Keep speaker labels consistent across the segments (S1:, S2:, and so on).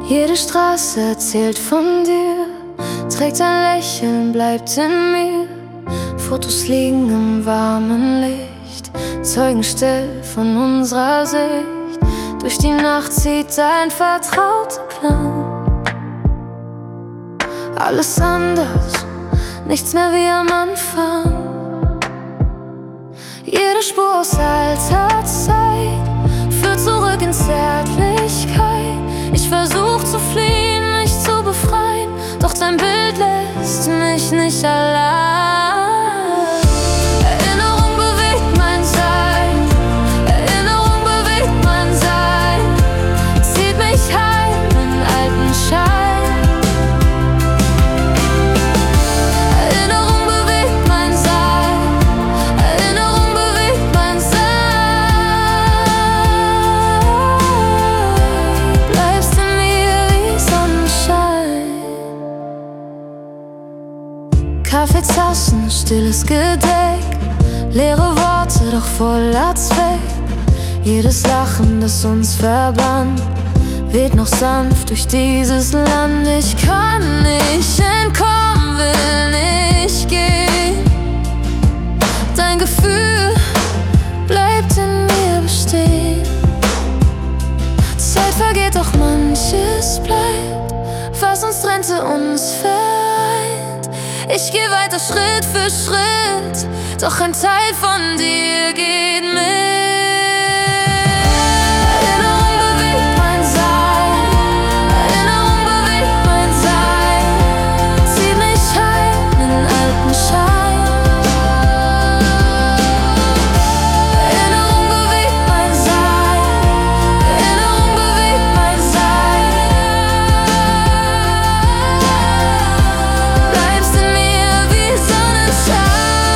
S1: Jede Straße erzählt von dir, trägt ein Lächeln, bleibt in mir. Fotos liegen im warmen Licht, zeugen still von unserer Sicht. Durch die Nacht zieht ein vertrauter Klang. Alles anders, nichts mehr wie am Anfang. Jede Spur aus alter Zeit führt zurück in Zärtlichkeit. Ich versuch zu fliehen, mich zu befreien, doch dein Bild lässt mich nicht allein. Erinnerung bewegt mein Sein, Erinnerung bewegt mein Sein, zieht mich heim in alten Schein. Erinnerung bewegt mein Sein, Erinnerung bewegt mein Sein. Bleibst in mir wie Sonnenschein. Kaffeetassen, stilles Gedeck, leere Worte, doch voller Zweck. Jedes Lachen, das uns verband, weht noch sanft durch dieses Land. Ich kann nicht entkommen, will nicht gehen. Dein Gefühl bleibt in mir bestehen. Zeit vergeht, doch manches bleibt, was uns trennte, uns vereint. Ich geh weiter Schritt für Schritt, doch ein Teil von dir geht mit. Erinnerung bewegt mein Sein, Erinnerung bewegt mein Sein, zieht mich heim in alten Schein. Erinnerung bewegt mein Sein, Erinnerung bewegt mein Sein. Bleibst in mir wie Sonnenschein.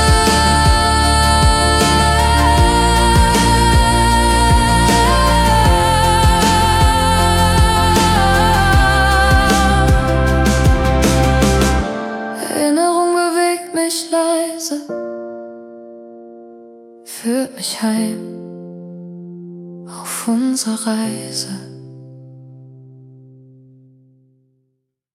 S1: Erinnerung bewegt mich leise, führt mich heim auf unsere Reise.